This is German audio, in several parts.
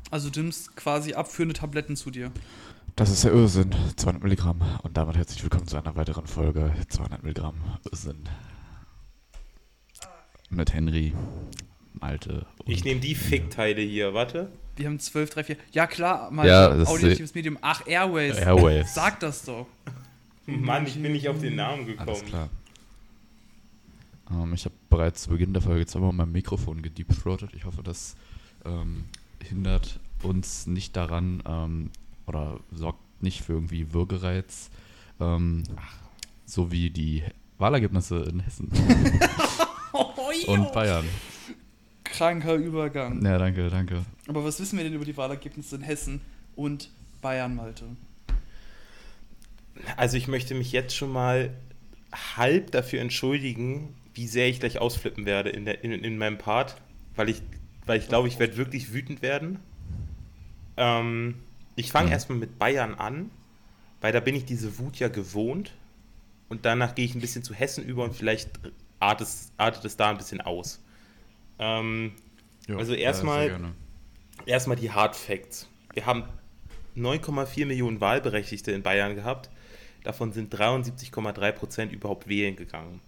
Also du nimmst quasi abführende Tabletten zu dir. Das ist der Irrsinn, 200 Milligramm. Und damit herzlich willkommen zu einer weiteren Folge 200 Milligramm Irrsinn. Mit Henry, Malte und... Ich nehme die Fickteile hier, warte. Wir haben 12, 3, 4. Ja klar, mal Ja, das auditives Medium. Ach, Airways. Airways. Sag das doch. Mann, ich bin nicht auf den Namen gekommen. Alles klar. Ich habe bereits zu Beginn der Folge zweimal mein Mikrofon gedeepthroatet. Ich hoffe, das hindert uns nicht daran oder sorgt nicht für irgendwie Würgereiz, so wie die Wahlergebnisse in Hessen und Bayern. Kranker Übergang. Ja, danke. Aber was wissen wir denn über die Wahlergebnisse in Hessen und Bayern, Malte? Also ich möchte mich jetzt schon mal halb dafür entschuldigen, wie sehr ich gleich ausflippen werde in meinem Part, weil ich glaube, ich werde wirklich wütend werden. Ich fange erstmal mit Bayern an, weil da bin ich diese Wut ja gewohnt und danach gehe ich ein bisschen zu Hessen über und vielleicht artet es da ein bisschen aus. Also erstmal die Hard Facts. Wir haben 9,4 Millionen Wahlberechtigte in Bayern gehabt. Davon sind 73,3% überhaupt wählen gegangen.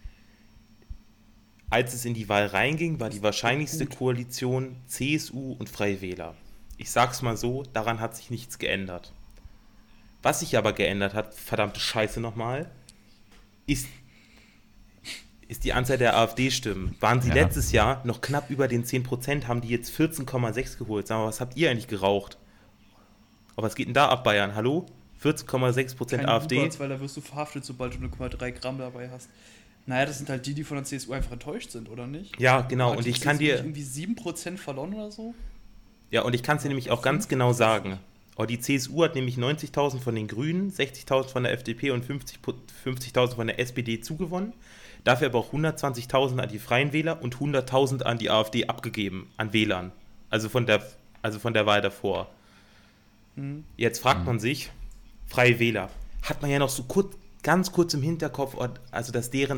Als es in die Wahl reinging, war die wahrscheinlichste Koalition CSU und Freie Wähler. Ich sag's mal so, daran hat sich nichts geändert. Was sich aber geändert hat, verdammte Scheiße nochmal, ist die Anzahl der AfD-Stimmen. Waren sie letztes Jahr noch knapp über den 10%, haben die jetzt 14,6 geholt. Sag mal, was habt ihr eigentlich geraucht? Aber was geht denn da ab, Bayern? Hallo? 14,6% Keine AfD? Buberts, weil da wirst du verhaftet, sobald du 0,3 Gramm dabei hast. Naja, das sind halt die von der CSU einfach enttäuscht sind, oder nicht? Ja, genau. Hat Und die ich kann CSU dir... nicht irgendwie 7% verloren oder so? Ja, und ich kann es dir nämlich auch ganz genau sagen. Oh, die CSU hat nämlich 90.000 von den Grünen, 60.000 von der FDP und 50.000 von der SPD zugewonnen. Dafür aber auch 120.000 an die Freien Wähler und 100.000 an die AfD abgegeben, an Wählern. Also von der Wahl davor. Jetzt fragt man sich, Freie Wähler, hat man ja noch so ganz kurz im Hinterkopf, also dass deren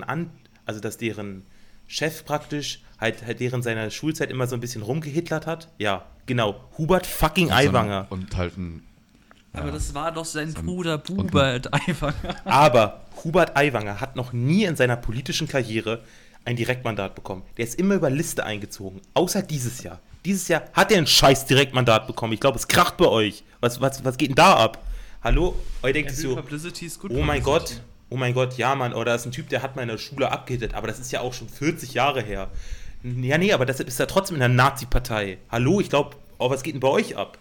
Chef praktisch halt während seiner Schulzeit immer so ein bisschen rumgehitlert hat. Ja, genau. Hubert fucking Aiwanger. Und halt ein... Aber das war doch sein Bruder Hubert Aiwanger. Aber Hubert Aiwanger hat noch nie in seiner politischen Karriere ein Direktmandat bekommen. Der ist immer über Liste eingezogen. Außer dieses Jahr. Dieses Jahr hat er ein scheiß Direktmandat bekommen. Ich glaube, es kracht bei euch. Was geht denn da ab? Hallo? Euch denkt so, Publicity ist gut. oh mein Gott, ja Mann, oder das ist ein Typ, der hat mal in der Schule abgehittet, aber das ist ja auch schon 40 Jahre her. Ja, nee, aber deshalb ist er trotzdem in der Nazi-Partei. Hallo, ich glaube, was geht denn bei euch ab?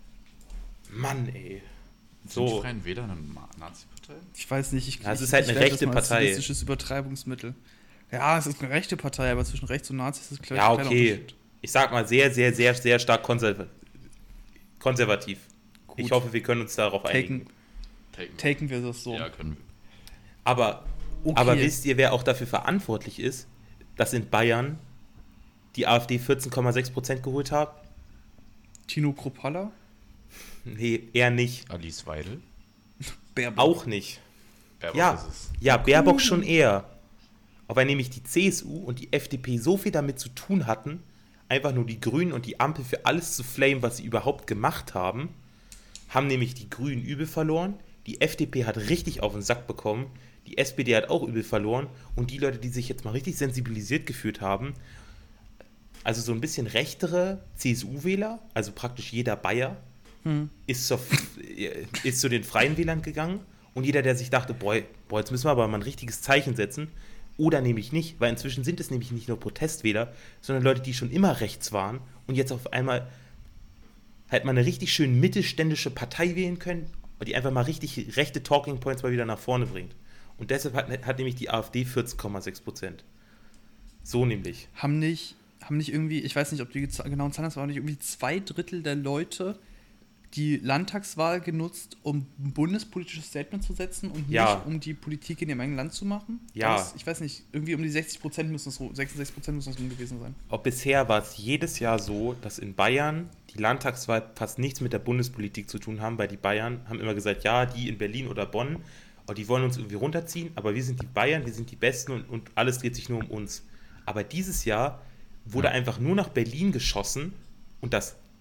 Mann, ey. Sind die Freien Wähler eine Nazi-Partei? Ich weiß nicht. Das ist halt eine rechte Partei. Ein statistisches Übertreibungsmittel. Ja, es ist eine rechte Partei, aber zwischen rechts und Nazis ist es ja, okay. Ich sag mal sehr, sehr, sehr, sehr stark konservativ. Gut. Ich hoffe, wir können uns darauf einigen. Taken wir das so. Ja, können wir. Aber wisst ihr, wer auch dafür verantwortlich ist, dass in Bayern die AfD 14,6% geholt hat? Tino Kruppalla? Nee, eher nicht. Alice Weidel? Baerbock. Auch nicht. Baerbock ist es. Ja, Baerbock schon eher. Aber nämlich die CSU und die FDP so viel damit zu tun hatten, einfach nur die Grünen und die Ampel für alles zu flamen, was sie überhaupt gemacht haben nämlich die Grünen übel verloren, die FDP hat richtig auf den Sack bekommen, die SPD hat auch übel verloren und die Leute, die sich jetzt mal richtig sensibilisiert gefühlt haben, also so ein bisschen rechtere CSU-Wähler, also praktisch jeder Bayer, ist zu den Freien Wählern gegangen und jeder, der sich dachte, boah, jetzt müssen wir aber mal ein richtiges Zeichen setzen, oder nämlich nicht, weil inzwischen sind es nämlich nicht nur Protestwähler, sondern Leute, die schon immer rechts waren und jetzt auf einmal halt mal eine richtig schön mittelständische Partei wählen können und die einfach mal richtig rechte Talking Points mal wieder nach vorne bringt. Und deshalb hat nämlich die AfD 14,6%. So nämlich. Haben nicht irgendwie, ich weiß nicht, ob die genauen Zahlen waren, nicht irgendwie 2/3 der Leute die Landtagswahl genutzt, um ein bundespolitisches Statement zu setzen und nicht um die Politik in ihrem eigenen Land zu machen? Ja. Ich weiß nicht, irgendwie um die 60% müssen es 66% müssen es gewesen sein. Auch bisher war es jedes Jahr so, dass in Bayern die Landtagswahl fast nichts mit der Bundespolitik zu tun haben, weil die Bayern haben immer gesagt, ja, die in Berlin oder Bonn, die wollen uns irgendwie runterziehen, aber wir sind die Bayern, wir sind die Besten und alles dreht sich nur um uns. Aber dieses Jahr wurde einfach nur nach Berlin geschossen und das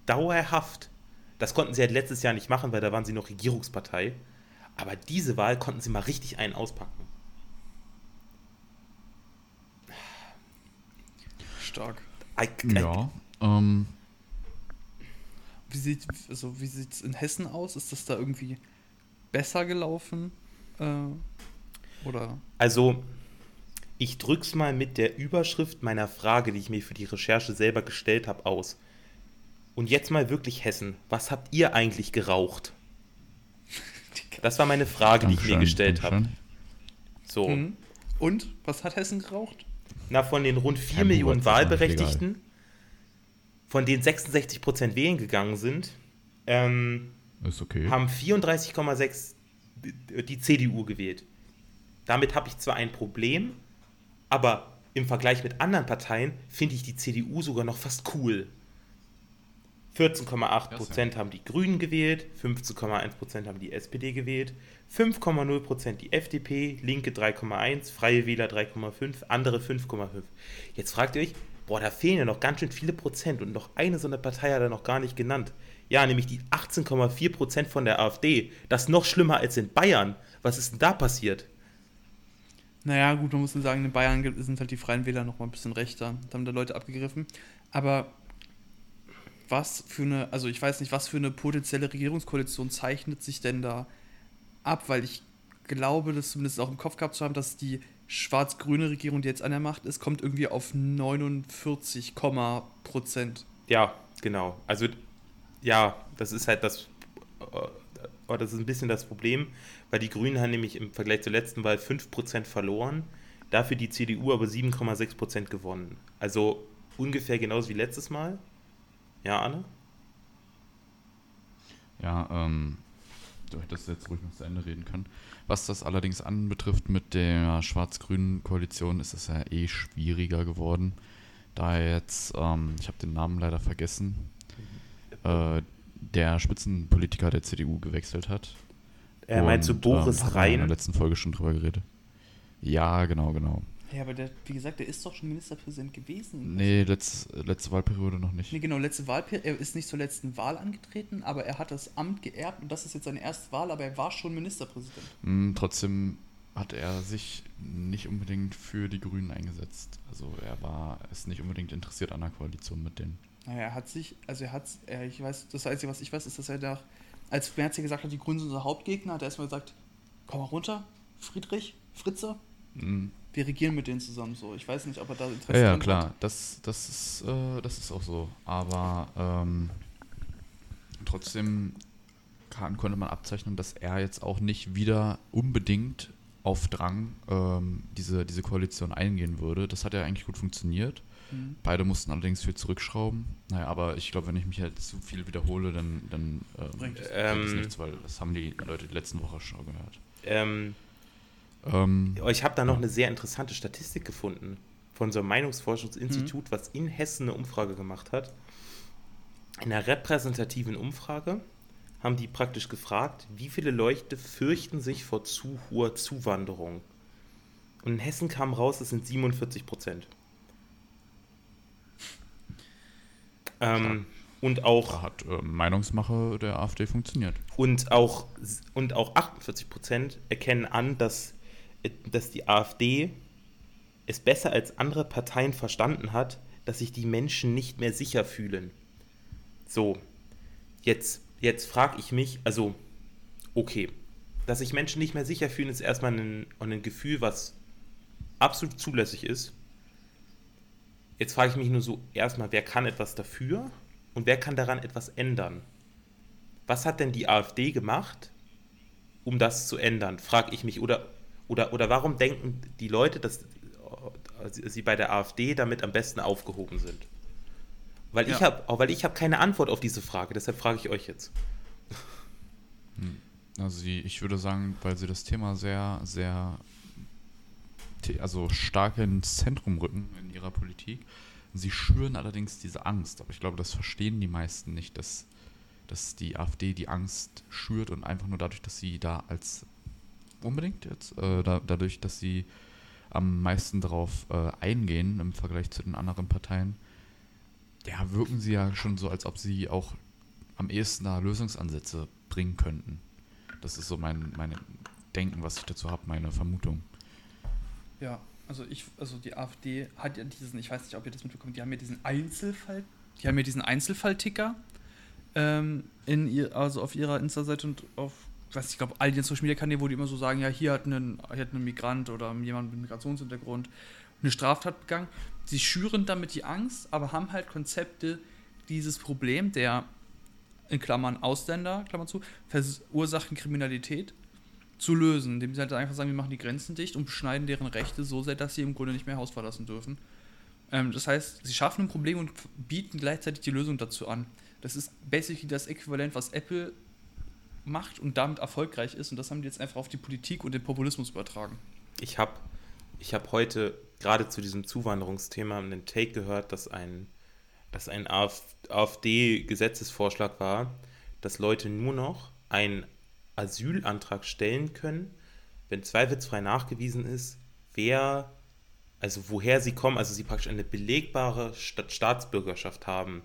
dauerhaft. Das konnten sie halt letztes Jahr nicht machen, weil da waren sie noch Regierungspartei. Aber diese Wahl konnten sie mal richtig einen auspacken. Stark. Ja, Wie sieht's in Hessen aus? Ist das da irgendwie besser gelaufen? Oder? Also, ich drück's mal mit der Überschrift meiner Frage, die ich mir für die Recherche selber gestellt habe, aus. Und jetzt mal wirklich Hessen. Was habt ihr eigentlich geraucht? Das war meine Frage, die ich mir gestellt habe. So. Und? Was hat Hessen geraucht? Na, von den rund 4 Millionen Wahlberechtigten, von denen 66% wählen gegangen sind, ist okay. haben 34,6 die CDU gewählt. Damit habe ich zwar ein Problem, aber im Vergleich mit anderen Parteien finde ich die CDU sogar noch fast cool. 14,8% haben die Grünen gewählt, 15,1% haben die SPD gewählt, 5,0% die FDP, Linke 3,1%, Freie Wähler 3,5%, andere 5,5%. Jetzt fragt ihr euch, boah, da fehlen ja noch ganz schön viele Prozent und noch eine so eine Partei hat er noch gar nicht genannt. Ja, nämlich die 18,4% von der AfD. Das ist noch schlimmer als in Bayern. Was ist denn da passiert? Naja, gut, man muss sagen, in Bayern sind halt die Freien Wähler noch mal ein bisschen rechter. Da haben da Leute abgegriffen. Aber ich weiß nicht, was für eine potenzielle Regierungskoalition zeichnet sich denn da ab? Weil ich glaube, das zumindest auch im Kopf gehabt zu haben, dass die schwarz-grüne Regierung, die jetzt an der Macht ist, kommt irgendwie auf 49,%. Ja, genau. Also, ja, das ist halt das ist ein bisschen das Problem, weil die Grünen haben nämlich im Vergleich zur letzten Wahl 5% verloren, dafür die CDU aber 7,6% gewonnen. Also ungefähr genauso wie letztes Mal. Ja, Anne? Ja, du hättest jetzt ruhig noch zu Ende reden können. Was das allerdings anbetrifft mit der schwarz-grünen Koalition, ist es ja schwieriger geworden, da jetzt, ich habe den Namen leider vergessen, der Spitzenpolitiker der CDU gewechselt hat. Meinst du Boris Rhein? Rhein? In der letzten Folge schon drüber geredet. Ja, genau. Ja, aber wie gesagt, der ist doch schon Ministerpräsident gewesen. Nee, letzte Wahlperiode noch nicht. Nee, genau, letzte Wahlperiode. Er ist nicht zur letzten Wahl angetreten, aber er hat das Amt geerbt und das ist jetzt seine erste Wahl, aber er war schon Ministerpräsident. Trotzdem hat er sich nicht unbedingt für die Grünen eingesetzt. Also ist nicht unbedingt interessiert an der Koalition mit denen. Naja, ich weiß, das Einzige, was ich weiß, ist, dass er da, als Merz hier gesagt hat, die Grünen sind unser Hauptgegner, hat er erstmal gesagt, komm mal runter, Fritze, wir regieren mit denen zusammen so. Ich weiß nicht, ob er da Interesse Ja, hat. klar, das ist auch so. Aber trotzdem konnte man abzeichnen, dass er jetzt auch nicht wieder unbedingt auf Drang diese Koalition eingehen würde. Das hat ja eigentlich gut funktioniert. Beide mussten allerdings viel zurückschrauben. Naja, aber ich glaube, wenn ich mich halt zu viel wiederhole, dann bringt es nichts, weil das haben die Leute die letzten Woche schon gehört. Ich habe da noch eine sehr interessante Statistik gefunden von so einem Meinungsforschungsinstitut, was in Hessen eine Umfrage gemacht hat. In einer repräsentativen Umfrage haben die praktisch gefragt, wie viele Leute fürchten sich vor zu hoher Zuwanderung. Und in Hessen kam raus, es sind 47%. Und auch da hat Meinungsmache der AfD funktioniert. Und auch 48% erkennen an, dass die AfD es besser als andere Parteien verstanden hat, dass sich die Menschen nicht mehr sicher fühlen. So, jetzt frage ich mich, also, okay, dass sich Menschen nicht mehr sicher fühlen, ist erstmal ein Gefühl, was absolut zulässig ist. Jetzt frage ich mich nur so, erstmal, wer kann etwas dafür und wer kann daran etwas ändern? Was hat denn die AfD gemacht, um das zu ändern, frage ich mich. Oder warum denken die Leute, dass sie bei der AfD damit am besten aufgehoben sind? Weil ich habe keine Antwort auf diese Frage, deshalb frage ich euch jetzt. Also ich würde sagen, weil sie das Thema sehr, sehr stark ins Zentrum rücken in ihrer Politik. Sie schüren allerdings diese Angst, aber ich glaube, das verstehen die meisten nicht, dass die AfD die Angst schürt und einfach nur dadurch, dass sie da dadurch, dass sie am meisten darauf eingehen im Vergleich zu den anderen Parteien, Ja, wirken sie ja schon so, als ob sie auch am ehesten da Lösungsansätze bringen könnten. Das ist so mein Denken, was ich dazu habe, meine Vermutung. Ja, also die AfD hat ja diesen, ich weiß nicht, ob ihr das mitbekommt, die haben ja diesen Einzelfallticker also auf ihrer Insta-Seite und auf, ich glaube, all den Social Media Kanälen, wo die immer so sagen, ja, hier hat ein Migrant oder jemand mit Migrationshintergrund eine Straftat begangen. Sie schüren damit die Angst, aber haben halt Konzepte, dieses Problem der, in Klammern Ausländer, Klammer zu, verursachen Kriminalität zu lösen, indem sie halt einfach sagen, wir machen die Grenzen dicht und beschneiden deren Rechte so sehr, dass sie im Grunde nicht mehr Haus verlassen dürfen. Das heißt, sie schaffen ein Problem und bieten gleichzeitig die Lösung dazu an. Das ist basically das Äquivalent, was Apple macht und damit erfolgreich ist, und das haben die jetzt einfach auf die Politik und den Populismus übertragen. Ich hab heute gerade zu diesem Zuwanderungsthema einen Take gehört, dass ein AfD-Gesetzesvorschlag war, dass Leute nur noch einen Asylantrag stellen können, wenn zweifelsfrei nachgewiesen ist, woher sie kommen, also sie praktisch eine belegbare Staatsbürgerschaft haben.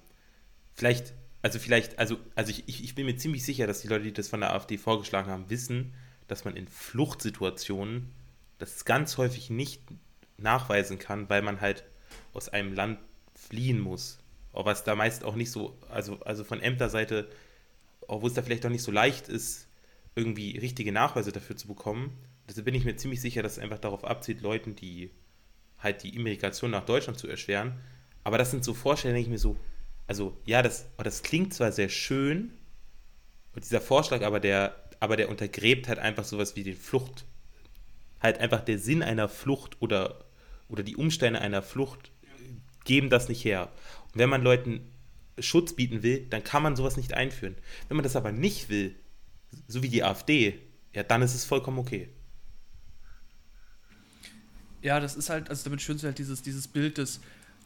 Ich bin mir ziemlich sicher, dass die Leute, die das von der AfD vorgeschlagen haben, wissen, dass man in Fluchtsituationen das ganz häufig nicht nachweisen kann, weil man halt aus einem Land fliehen muss. Aber was da meist auch nicht so, also von Ämterseite, wo es da vielleicht auch nicht so leicht ist, irgendwie richtige Nachweise dafür zu bekommen. Deshalb bin ich mir ziemlich sicher, dass es einfach darauf abzielt, Leuten, die halt die Immigration nach Deutschland zu erschweren. Aber das sind so Vorstellungen, denke ich mir so, also ja, das klingt zwar sehr schön, und dieser Vorschlag, aber der untergräbt halt einfach sowas wie die Flucht. Halt einfach der Sinn einer Flucht oder die Umstände einer Flucht geben das nicht her. Und wenn man Leuten Schutz bieten will, dann kann man sowas nicht einführen. Wenn man das aber nicht will, so wie die AfD, ja, dann ist es vollkommen okay. Ja, das ist halt, also damit schön halt dieses Bild des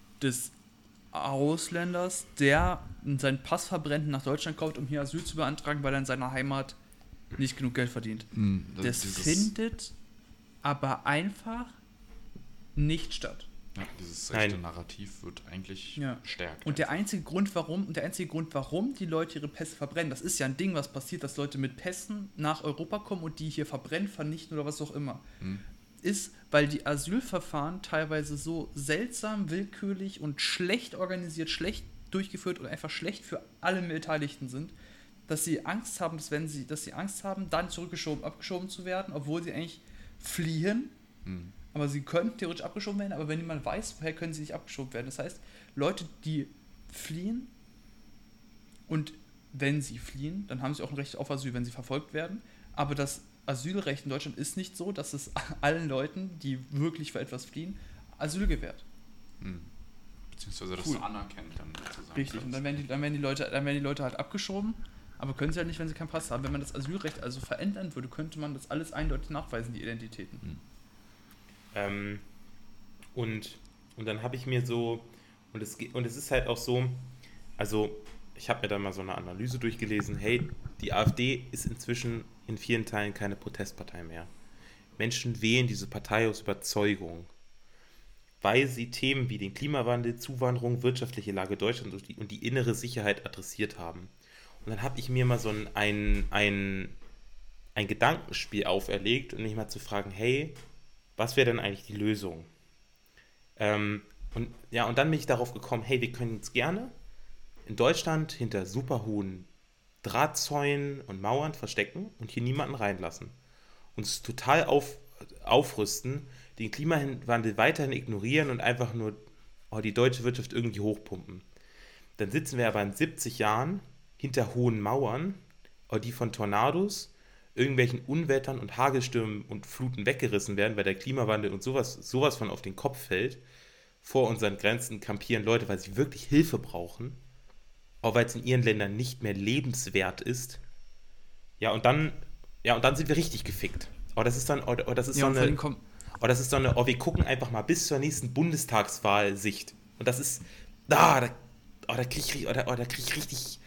Ausländers, der seinen Pass verbrennt und nach Deutschland kommt, um hier Asyl zu beantragen, weil er in seiner Heimat nicht genug Geld verdient. Das findet aber einfach nicht statt. Ja, dieses rechte Narrativ wird eigentlich stärker. Und der einzige Grund, warum die Leute ihre Pässe verbrennen, das ist ja ein Ding, was passiert, dass Leute mit Pässen nach Europa kommen und die hier verbrennen, vernichten oder was auch immer, ist, weil die Asylverfahren teilweise so seltsam, willkürlich und schlecht organisiert, schlecht durchgeführt und einfach schlecht für alle Beteiligten sind, dass sie Angst haben, dann abgeschoben zu werden, obwohl sie eigentlich fliehen. Aber sie können theoretisch abgeschoben werden, aber wenn niemand weiß, woher können sie nicht abgeschoben werden. Das heißt, Leute, die fliehen, und wenn sie fliehen, dann haben sie auch ein Recht auf Asyl, wenn sie verfolgt werden. Aber das Asylrecht in Deutschland ist nicht so, dass es allen Leuten, die wirklich für etwas fliehen, Asyl gewährt. Beziehungsweise das anerkennt dann sozusagen. Richtig, und dann werden die Leute halt abgeschoben, aber können sie halt nicht, wenn sie keinen Pass haben. Wenn man das Asylrecht also verändern würde, könnte man das alles eindeutig nachweisen, die Identitäten. Und dann habe ich mir so, und es ist halt auch so, also ich habe mir da mal so eine Analyse durchgelesen, hey, die AfD ist inzwischen in vielen Teilen keine Protestpartei mehr. Menschen wählen diese Partei aus Überzeugung, weil sie Themen wie den Klimawandel, Zuwanderung, wirtschaftliche Lage Deutschlands und die innere Sicherheit adressiert haben. Und dann habe ich mir mal so ein Gedankenspiel auferlegt und mich mal zu fragen, hey, was wäre denn eigentlich die Lösung? Und dann bin ich darauf gekommen, hey, wir können uns gerne in Deutschland hinter super hohen Drahtzäunen und Mauern verstecken und hier niemanden reinlassen. Uns total aufrüsten, den Klimawandel weiterhin ignorieren und einfach nur die deutsche Wirtschaft irgendwie hochpumpen. Dann sitzen wir aber in 70 Jahren hinter hohen Mauern, die von Tornados, irgendwelchen Unwettern und Hagelstürmen und Fluten weggerissen werden, weil der Klimawandel und sowas von auf den Kopf fällt. Vor unseren Grenzen kampieren Leute, weil sie wirklich Hilfe brauchen, auch weil es in ihren Ländern nicht mehr lebenswert ist. Und dann sind wir richtig gefickt. Wir gucken einfach mal bis zur nächsten Bundestagswahl-Sicht. Und das ist, da krieg ich richtig,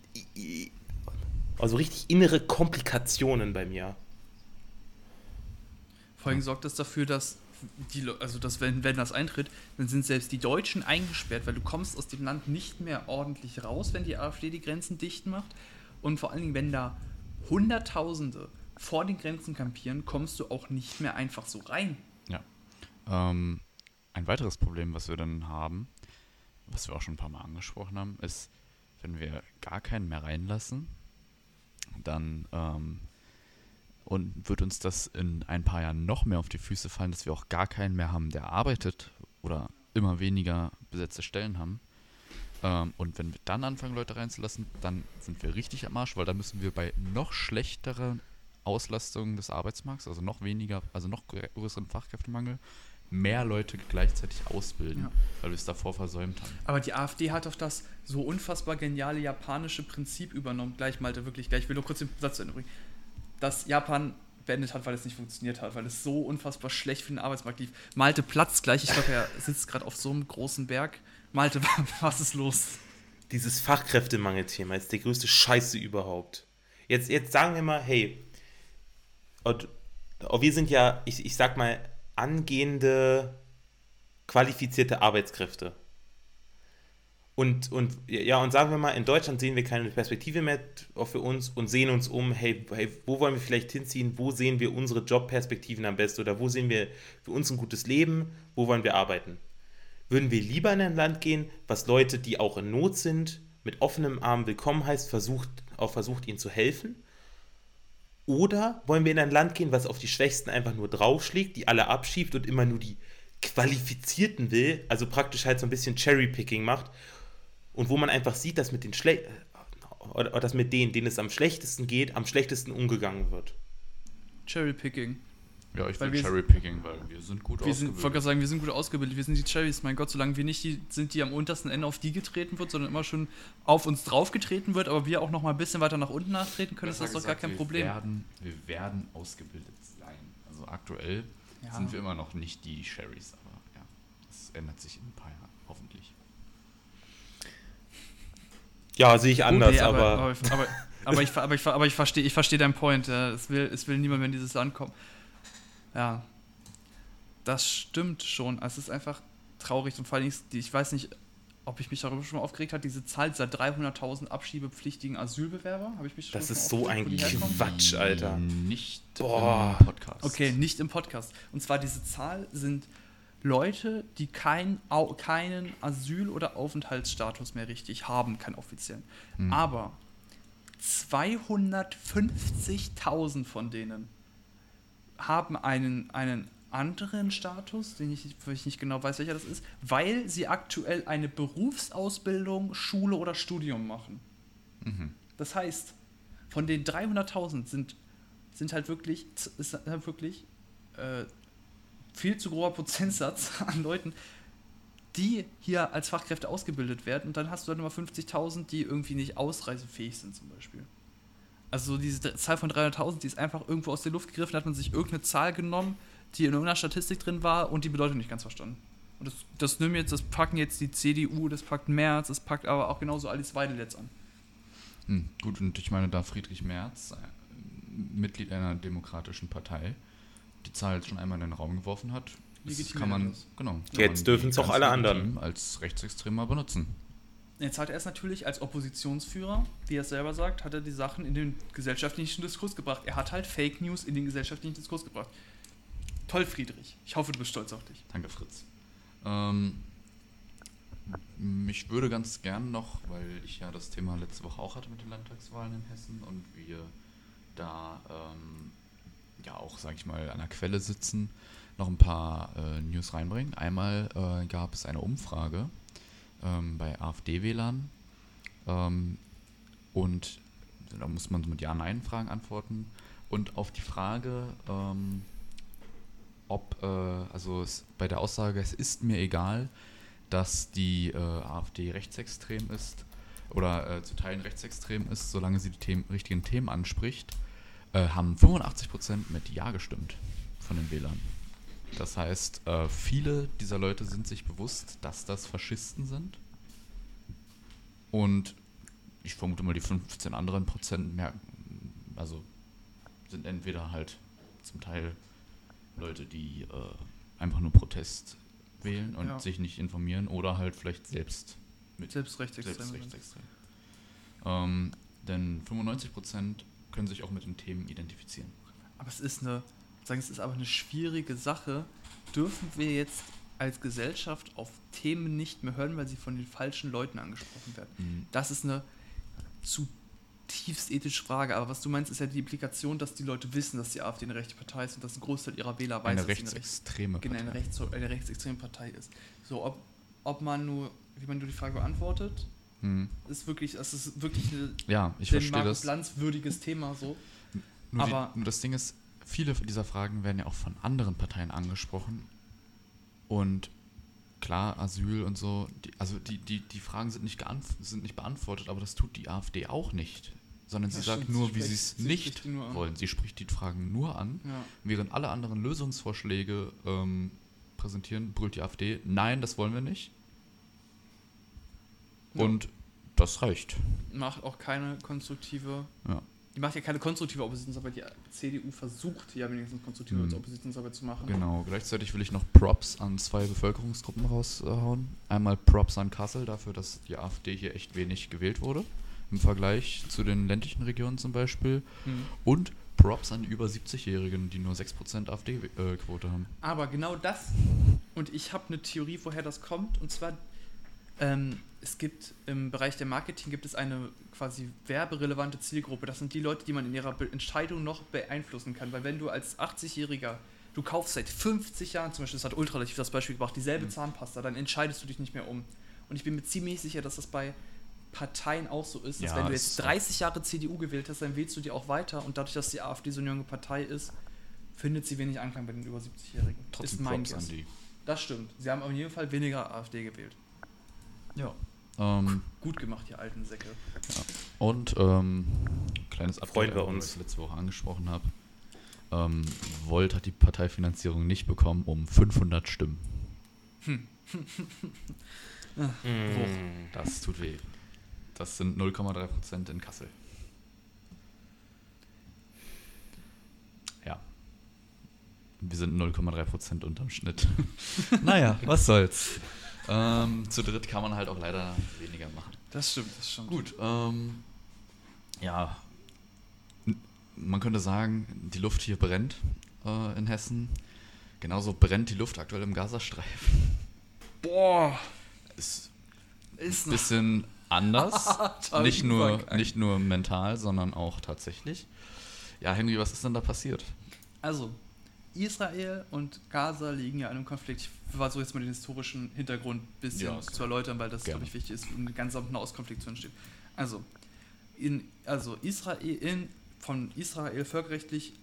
also richtig innere Komplikationen bei mir. Vor allem sorgt das dafür, dass wenn das eintritt, dann sind selbst die Deutschen eingesperrt, weil du kommst aus dem Land nicht mehr ordentlich raus, wenn die AfD die Grenzen dicht macht. Und vor allen Dingen, wenn da Hunderttausende vor den Grenzen kampieren, kommst du auch nicht mehr einfach so rein. Ja. Ein weiteres Problem, was wir dann haben, was wir auch schon ein paar Mal angesprochen haben, ist, wenn wir gar keinen mehr reinlassen, dann und wird uns das in ein paar Jahren noch mehr auf die Füße fallen, dass wir auch gar keinen mehr haben, der arbeitet oder immer weniger besetzte Stellen haben. Und wenn wir dann anfangen, Leute reinzulassen, dann sind wir richtig am Arsch, weil dann müssen wir bei noch schlechteren Auslastungen des Arbeitsmarkts, also noch weniger, also noch größeren Fachkräftemangel, mehr Leute gleichzeitig ausbilden, weil wir es davor versäumt haben. Aber die AfD hat doch das so unfassbar geniale japanische Prinzip übernommen. Gleich, Malte, wirklich gleich. Ich will nur kurz den Satz zu Ende bringen. Dass Japan beendet hat, weil es nicht funktioniert hat, weil es so unfassbar schlecht für den Arbeitsmarkt lief. Malte platzt gleich. Ich glaube, er sitzt gerade auf so einem großen Berg. Malte, was ist los? Dieses Fachkräftemangel-Thema ist der größte Scheiße überhaupt. Jetzt sagen wir mal, hey, wir sind ja, ich sag mal, angehende, qualifizierte Arbeitskräfte. Und sagen wir mal, in Deutschland sehen wir keine Perspektive mehr für uns und sehen uns um, hey, wo wollen wir vielleicht hinziehen, wo sehen wir unsere Jobperspektiven am besten oder wo sehen wir für uns ein gutes Leben, wo wollen wir arbeiten? Würden wir lieber in ein Land gehen, was Leute, die auch in Not sind, mit offenem Arm willkommen heißt, versucht ihnen zu helfen? Oder wollen wir in ein Land gehen, was auf die Schwächsten einfach nur draufschlägt, die alle abschiebt und immer nur die Qualifizierten will, also praktisch halt so ein bisschen Cherrypicking macht und wo man einfach sieht, dass mit denen, denen es am schlechtesten geht, am schlechtesten umgegangen wird? Cherrypicking. Ja, ich will Cherrypicking, weil wir sind gut ausgebildet. Ich wollte gerade sagen, wir sind gut ausgebildet, wir sind die Cherries, mein Gott, solange wir nicht sind, die am untersten Ende auf die getreten wird, sondern immer schon auf uns drauf getreten wird, aber wir auch noch mal ein bisschen weiter nach unten nachtreten können, ist das doch gar kein Problem. Wir werden ausgebildet sein. Also aktuell sind wir immer noch nicht die Cherries, aber ja, das ändert sich in ein paar Jahren, hoffentlich. Ja, sehe ich anders, aber ich verstehe deinen Point, es will niemand mehr in dieses Land kommen. Ja, das stimmt schon. Es ist einfach traurig und vor allem, ich weiß nicht, ob ich mich darüber schon mal aufgeregt habe, diese Zahl dieser 300.000 abschiebepflichtigen Asylbewerber, habe ich mich schon Das ist so ein Quatsch, Alter. Nicht im Podcast. Okay, nicht im Podcast. Und zwar diese Zahl sind Leute, die keinen Asyl- oder Aufenthaltsstatus mehr richtig haben, keinen offiziellen. Aber 250.000 von denen haben einen anderen Status, wo ich nicht genau weiß, welcher das ist, weil sie aktuell eine Berufsausbildung, Schule oder Studium machen. Mhm. Das heißt, von den 300.000 sind halt wirklich viel zu großer Prozentsatz an Leuten, die hier als Fachkräfte ausgebildet werden, und dann hast du dann immer 50.000, die irgendwie nicht ausreisefähig sind zum Beispiel. Also diese Zahl von 300.000, die ist einfach irgendwo aus der Luft gegriffen, da hat man sich irgendeine Zahl genommen, die in irgendeiner Statistik drin war und die Bedeutung nicht ganz verstanden. Und das packen jetzt die CDU, das packt Merz, das packt aber auch genauso Alice Weidel jetzt an. Gut, und ich meine, da Friedrich Merz, Mitglied einer demokratischen Partei, die Zahl jetzt schon einmal in den Raum geworfen hat, kann man, jetzt dürfen es auch alle anderen als Rechtsextremer benutzen. Jetzt hat er es natürlich als Oppositionsführer, wie er es selber sagt, hat er die Sachen in den gesellschaftlichen Diskurs gebracht. Er hat halt Fake News in den gesellschaftlichen Diskurs gebracht. Toll, Friedrich. Ich hoffe, du bist stolz auf dich. Danke, Fritz. Ich würde ganz gern noch, weil ich ja das Thema letzte Woche auch hatte mit den Landtagswahlen in Hessen und wir da auch, sag ich mal, an der Quelle sitzen, noch ein paar News reinbringen. Einmal gab es eine Umfrage bei AfD-Wählern und da muss man so mit Ja-Nein-Fragen antworten und auf die Frage, bei der Aussage, es ist mir egal, dass die AfD rechtsextrem ist oder zu Teilen rechtsextrem ist, solange sie die richtigen Themen anspricht, haben 85% mit Ja gestimmt von den Wählern. Das heißt, viele dieser Leute sind sich bewusst, dass das Faschisten sind. Und ich vermute mal, die 15 anderen Prozent sind entweder halt zum Teil Leute, die einfach nur Protest wählen und sich nicht informieren oder halt vielleicht selbst rechtsextrem. Denn 95% können sich auch mit den Themen identifizieren. Aber es ist aber eine schwierige Sache. Dürfen wir jetzt als Gesellschaft auf Themen nicht mehr hören, weil sie von den falschen Leuten angesprochen werden? Mhm. Das ist eine zutiefst ethische Frage. Aber was du meinst, ist ja die Implikation, dass die Leute wissen, dass die AfD eine rechte Partei ist und dass ein Großteil ihrer Wähler weiß, dass rechtsextreme Partei eine rechtsextreme Partei ist. So, ob man nur, wie man nur die Frage beantwortet, ist wirklich ein Markus Lanz würdiges Thema so. Nur das Ding ist, viele dieser Fragen werden ja auch von anderen Parteien angesprochen. Und klar, Asyl und so, die Fragen sind nicht beantwortet, aber das tut die AfD auch nicht. Sondern sie sagt nur, wie sie es nicht wollen. Sie spricht die Fragen nur an, während alle anderen Lösungsvorschläge präsentieren, brüllt die AfD, nein, das wollen wir nicht. Ja. Und das reicht. Macht auch keine konstruktive... Ja. Die macht ja keine konstruktive Oppositionsarbeit, die CDU versucht ja wenigstens konstruktive Oppositionsarbeit zu machen. Genau, gleichzeitig will ich noch Props an 2 Bevölkerungsgruppen raushauen. Einmal Props an Kassel dafür, dass die AfD hier echt wenig gewählt wurde, im Vergleich zu den ländlichen Regionen zum Beispiel. Und Props an die über 70-Jährigen, die nur 6% AfD-Quote haben. Aber genau das, und ich habe eine Theorie, woher das kommt, und zwar... es gibt im Bereich der Marketing eine quasi werberelevante Zielgruppe. Das sind die Leute, die man in ihrer Entscheidung noch beeinflussen kann. Weil wenn du als 80-Jähriger, du kaufst seit 50 Jahren, zum Beispiel, das hat Ultralativ das Beispiel gebracht, dieselbe Zahnpasta, dann entscheidest du dich nicht mehr um. Und ich bin mir ziemlich sicher, dass das bei Parteien auch so ist, dass wenn du jetzt 30 Jahre CDU gewählt hast, dann wählst du die auch weiter. Und dadurch, dass die AfD so eine junge Partei ist, findet sie wenig Anklang bei den über 70-Jährigen. Trotzdem ist mein Props an die. Das stimmt. Sie haben auf jeden Fall weniger AfD gewählt. Ja. Gut gemacht, ihr alten Säcke. Ja. Und kleines Update, was ich letzte Woche angesprochen habe. Volt hat die Parteifinanzierung nicht bekommen um 500 Stimmen. Das tut weh. Das sind 0,3% in Kassel. Ja. Wir sind 0,3% unterm Schnitt. Naja, was soll's. Zu dritt kann man halt auch leider weniger machen. Das stimmt, das ist schon gut. Ja, man könnte sagen, die Luft hier brennt in Hessen. Genauso brennt die Luft aktuell im Gazastreifen. Boah! Ist ein bisschen anders. nicht nur mental, sondern auch tatsächlich. Ja, Henry, was ist denn da passiert? Also, Israel und Gaza liegen ja in einem Konflikt. Ich versuche jetzt mal den historischen Hintergrund ein bisschen zu erläutern, weil das, glaube ich, wichtig ist, um den ganzen Nahostkonflikt zu entstehen. Also von Israel völkerrechtlich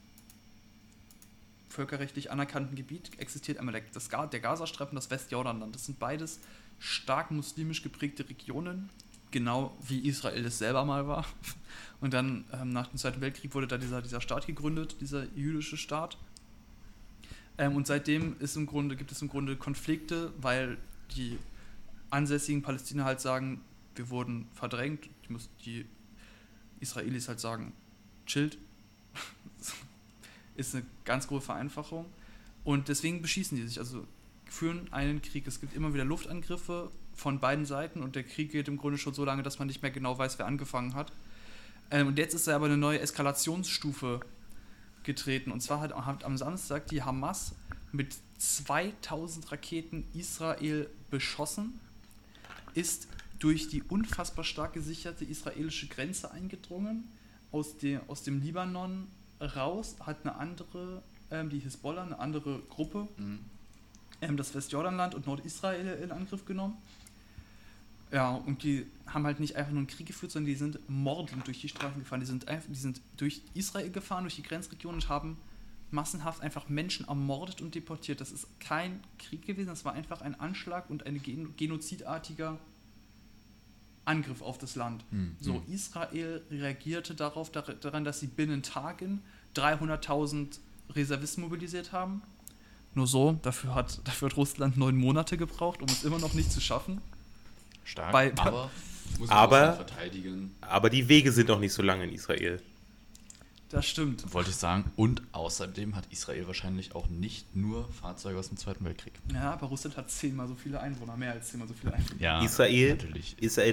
anerkannten Gebiet existiert einmal der Gazastreifen und das Westjordanland. Das sind beides stark muslimisch geprägte Regionen, genau wie Israel es selber mal war. Und dann nach dem Zweiten Weltkrieg wurde da dieser Staat gegründet, dieser jüdische Staat. Und seitdem gibt es im Grunde Konflikte, weil die ansässigen Palästinenser halt sagen, wir wurden verdrängt. Die Israelis halt sagen, chillt. Ist eine ganz große Vereinfachung. Und deswegen beschießen die sich, also führen einen Krieg. Es gibt immer wieder Luftangriffe von beiden Seiten und der Krieg geht im Grunde schon so lange, dass man nicht mehr genau weiß, wer angefangen hat. Und jetzt ist er aber eine neue Eskalationsstufe getreten. Und zwar hat am Samstag die Hamas mit 2000 Raketen Israel beschossen, ist durch die unfassbar stark gesicherte israelische Grenze eingedrungen, aus dem Libanon raus, hat eine andere, die Hisbollah, eine andere Gruppe, das Westjordanland und Nordisrael in Angriff genommen. Ja, und die haben halt nicht einfach nur einen Krieg geführt, sondern die sind mordend durch die Straßen gefahren. Die sind durch Israel gefahren, durch die Grenzregion und haben massenhaft einfach Menschen ermordet und deportiert. Das ist kein Krieg gewesen, das war einfach ein Anschlag und ein genozidartiger Angriff auf das Land. So, Israel reagierte daran, dass sie binnen Tagen 300.000 Reservisten mobilisiert haben. Nur so, dafür hat Russland 9 Monate gebraucht, um es immer noch nicht zu schaffen. Stark, aber die Wege sind auch nicht so lang in Israel. Das stimmt. Wollte ich sagen. Und außerdem hat Israel wahrscheinlich auch nicht nur Fahrzeuge aus dem Zweiten Weltkrieg. Ja, aber Russland hat 10-mal so viele Einwohner, mehr als 10-mal so viele Einwohner. Ja, Israel, natürlich.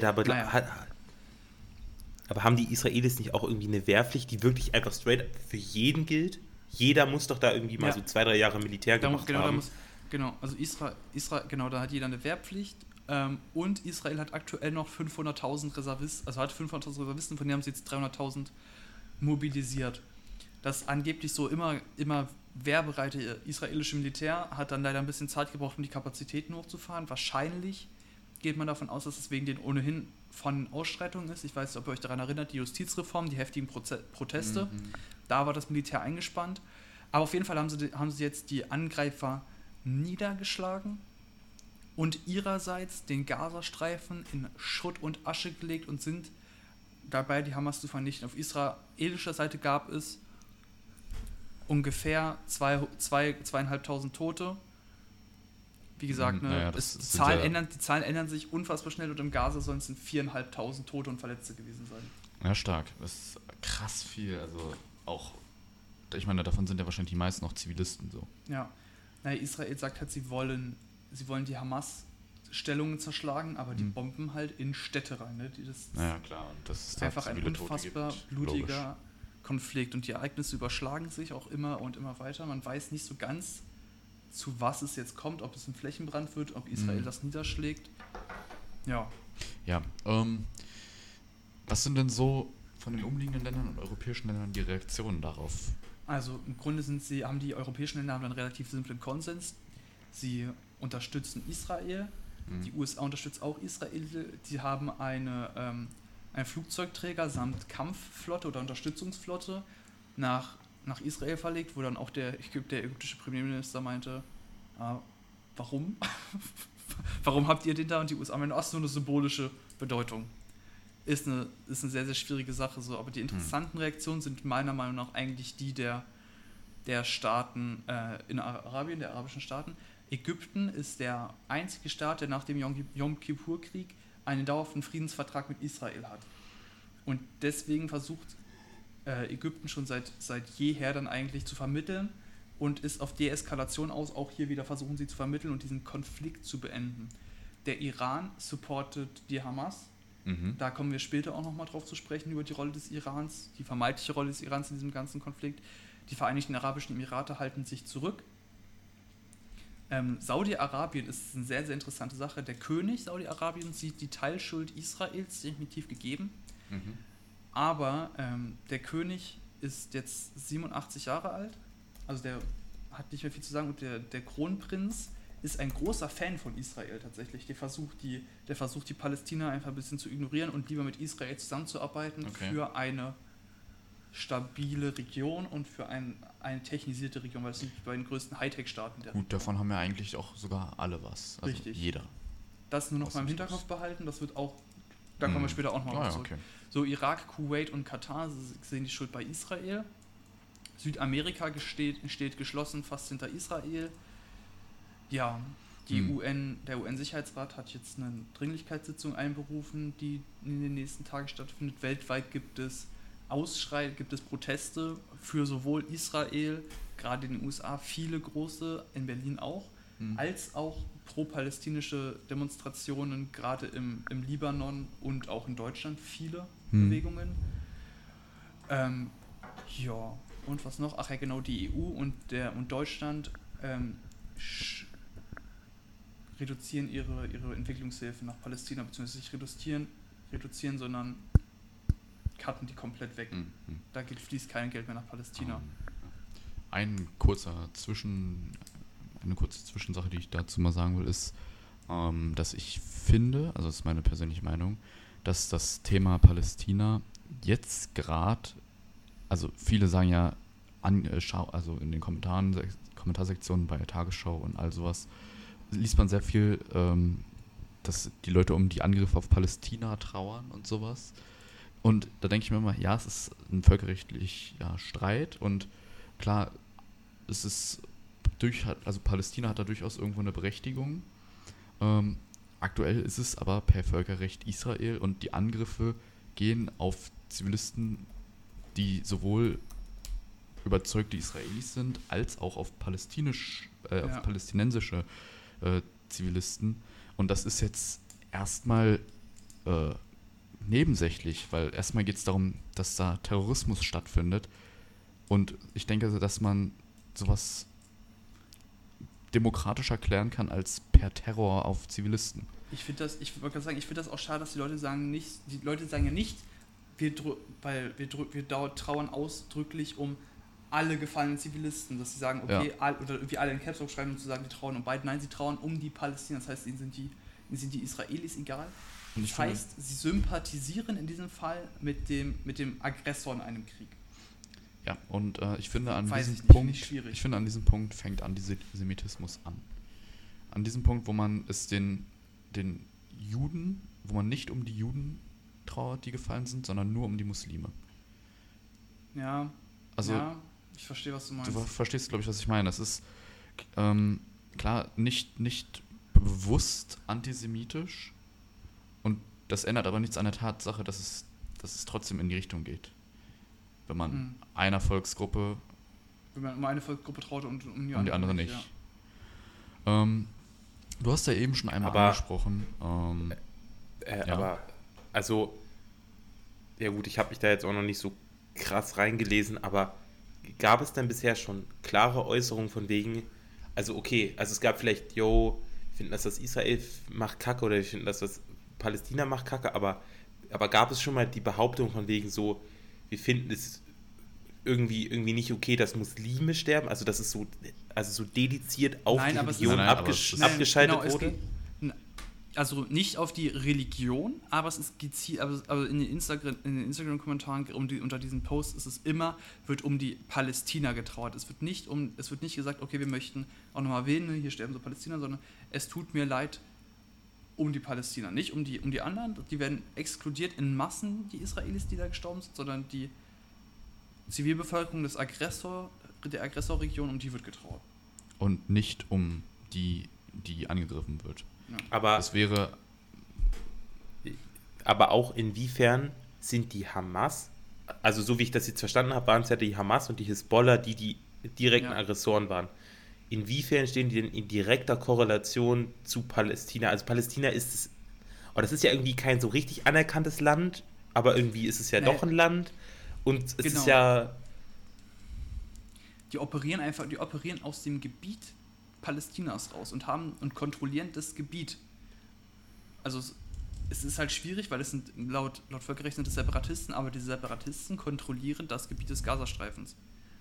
Aber haben die Israelis nicht auch irgendwie eine Wehrpflicht, die wirklich einfach straight für jeden gilt? Jeder muss doch da irgendwie mal so 2-3 Jahre Militär gemacht haben. Also Israel, da hat jeder eine Wehrpflicht. Und Israel hat aktuell noch 500.000 Reservisten, von denen haben sie jetzt 300.000 mobilisiert. Das angeblich so immer wehrbereite israelische Militär hat dann leider ein bisschen Zeit gebraucht, um die Kapazitäten hochzufahren. Wahrscheinlich geht man davon aus, dass es wegen den ohnehin von Ausschreitungen ist. Ich weiß nicht, ob ihr euch daran erinnert, die Justizreform, die heftigen Proteste. Da war das Militär eingespannt. Aber auf jeden Fall haben sie jetzt die Angreifer niedergeschlagen und ihrerseits den Gazastreifen in Schutt und Asche gelegt und sind dabei, die Hamas zu vernichten. Auf israelischer Seite gab es ungefähr 2.500 Tote. Wie gesagt, die Zahlen ändern sich unfassbar schnell und im Gaza sollen es 4.500 Tote und Verletzte gewesen sein. Ja, stark. Das ist krass viel. Also auch, ich meine, davon sind ja wahrscheinlich die meisten noch Zivilisten so. Ja. Israel sagt halt, sie wollen die Hamas-Stellungen zerschlagen, aber die bomben halt in Städte rein. Ne? Klar. Und das ist einfach ein unfassbar blutiger Konflikt. Und die Ereignisse überschlagen sich auch immer und immer weiter. Man weiß nicht so ganz, zu was es jetzt kommt, ob es ein Flächenbrand wird, ob Israel das niederschlägt. Ja. Ja, was sind denn so von den umliegenden Ländern und europäischen Ländern die Reaktionen darauf? Also im Grunde haben die europäischen Länder einen relativ simplen Konsens. Sie unterstützen Israel, die USA unterstützt auch Israel, die haben einen Flugzeugträger samt Kampfflotte oder Unterstützungsflotte nach Israel verlegt, wo dann auch der ägyptische Premierminister meinte, warum? Warum habt ihr den da? Und die USA meinen, ach, so eine symbolische Bedeutung. Ist eine sehr, sehr schwierige Sache, so. Aber die interessanten Reaktionen sind meiner Meinung nach eigentlich die der Staaten in Arabien, der arabischen Staaten. Ägypten ist der einzige Staat, der nach dem Yom Kippur-Krieg einen dauerhaften Friedensvertrag mit Israel hat. Und deswegen versucht Ägypten schon seit jeher dann eigentlich zu vermitteln und ist auf Deeskalation aus. Auch hier wieder versuchen sie zu vermitteln und diesen Konflikt zu beenden. Der Iran supportet die Hamas. Da kommen wir später auch nochmal drauf zu sprechen, über die Rolle des Irans, die vermeintliche Rolle des Irans in diesem ganzen Konflikt. Die Vereinigten Arabischen Emirate halten sich zurück. Saudi-Arabien ist eine sehr, sehr interessante Sache. Der König Saudi-Arabiens sieht die Teilschuld Israels definitiv gegeben. Aber der König ist jetzt 87 Jahre alt. Also der hat nicht mehr viel zu sagen. Und der Kronprinz ist ein großer Fan von Israel tatsächlich. Der versucht die Palästina einfach ein bisschen zu ignorieren und lieber mit Israel zusammenzuarbeiten für eine stabile Region und für eine technisierte Region, weil es sind die beiden größten Hightech-Staaten der Gut, davon haben ja eigentlich auch sogar alle was. Also richtig. Jeder. Das nur noch mal im Hinterkopf behalten, das wird auch, da kommen wir später auch noch mal zurück. Okay. So, Irak, Kuwait und Katar sehen die Schuld bei Israel. Südamerika steht geschlossen fast hinter Israel. Ja, der UN-Sicherheitsrat hat jetzt eine Dringlichkeitssitzung einberufen, die in den nächsten Tagen stattfindet. Weltweit gibt es Proteste für sowohl Israel, gerade in den USA viele große, in Berlin auch, als auch pro-palästinische Demonstrationen, gerade im Libanon und auch in Deutschland viele Bewegungen. Und was noch? Ach ja, genau, die EU und Deutschland reduzieren ihre Entwicklungshilfe nach Palästina, beziehungsweise nicht reduzieren, sondern cutten die komplett weg. Da fließt kein Geld mehr nach Palästina. Eine kurze Zwischensache, die ich dazu mal sagen will, ist, dass ich finde, also das ist meine persönliche Meinung, dass das Thema Palästina jetzt gerade, also viele sagen ja, also in den Kommentarsektionen bei der Tagesschau und all sowas, liest man sehr viel, dass die Leute um die Angriffe auf Palästina trauern und sowas. Und da denke ich mir immer, ja, es ist ein völkerrechtlicher Streit und klar, es ist also Palästina hat da durchaus irgendwo eine Berechtigung. Aktuell ist es aber per Völkerrecht Israel und die Angriffe gehen auf Zivilisten, die sowohl überzeugte Israelis sind, als auch auf palästinensische Zivilisten. Und das ist jetzt erstmal nebensächlich, weil erstmal geht es darum, dass da Terrorismus stattfindet. Und ich denke, dass man sowas demokratischer klären kann als per Terror auf Zivilisten. Ich wollte gerade sagen, ich finde das auch schade, dass die Leute sagen ja nicht, wir trauern ausdrücklich um alle gefallenen Zivilisten, dass sie sagen, okay, oder irgendwie alle in Caps Lock schreiben, um zu sagen, die trauern um beide. Nein, sie trauern um die Palästinenser, das heißt, ihnen sind die Israelis egal. Das heißt, sie sympathisieren in diesem Fall mit dem Aggressor in einem Krieg. Ja, und ich finde, an diesem Punkt fängt Antisemitismus an. An diesem Punkt, wo man es den Juden, wo man nicht um die Juden trauert, die gefallen sind, sondern nur um die Muslime. Ja, also, ja, ich verstehe, was du meinst. Du verstehst, glaube ich, was ich meine. Das ist klar nicht bewusst antisemitisch und das ändert aber nichts an der Tatsache, dass es trotzdem in die Richtung geht. Wenn man einer Volksgruppe... Wenn man um eine Volksgruppe traut und um die andere nicht. Ja. Du hast ja eben schon einmal angesprochen. Aber, also, ja gut, ich habe mich da jetzt auch noch nicht so krass reingelesen, aber gab es denn bisher schon klare Äußerungen von wegen, also es gab vielleicht, wir finden, dass das Israel macht Kacke oder wir finden, dass das Palästina macht Kacke, aber gab es schon mal die Behauptung von wegen so, wir finden es irgendwie nicht okay, dass Muslime sterben, also dass es so dediziert auf die Religion abgeschaltet wurde? Also nicht auf die Religion, aber es ist gezielt, also in den Instagram-Kommentaren unter diesen Posts ist es immer, wird um die Palästina getrauert. Es wird nicht gesagt, okay, wir möchten auch nochmal wählen, hier sterben so Palästina, sondern es tut mir leid um die Palästina, nicht um die anderen, die werden exkludiert in Massen, die Israelis, die da gestorben sind, sondern die Zivilbevölkerung der Aggressorregion, um die wird getrauert. Und nicht um die angegriffen wird. Ja. Aber auch inwiefern sind die Hamas, also so wie ich das jetzt verstanden habe, waren es ja die Hamas und die Hisbollah, die direkten Aggressoren waren. Inwiefern stehen die denn in direkter Korrelation zu Palästina? Also Palästina das ist ja irgendwie kein so richtig anerkanntes Land, aber irgendwie ist es ja doch ein Land und es ist ja... Die operieren aus dem Gebiet Palästinas raus und kontrollieren das Gebiet. Also es ist halt schwierig, weil es sind laut Völkerrecht sind es Separatisten, aber diese Separatisten kontrollieren das Gebiet des Gazastreifens.